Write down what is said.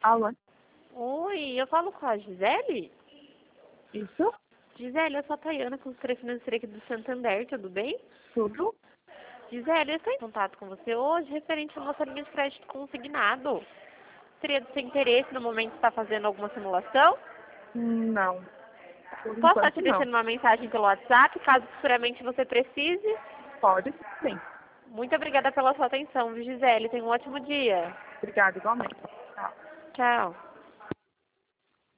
Alô? Oi, eu falo com a Gisele? Isso? Gisele, eu sou a Tayana, consultora financeira aqui do Santander, tudo bem? Tudo? Gisele, eu estou em contato com você hoje referente à nossa linha de crédito consignado. Seria do seu interesse no momento de estar fazendo alguma simulação? Não. Por Posso estar enquanto, te não. deixando uma mensagem pelo WhatsApp, caso futuramente você precise? Pode sim. Muito obrigada pela sua atenção, viu, Gisele? Tenha um ótimo dia. Obrigada, igualmente. Tchau. Tchau.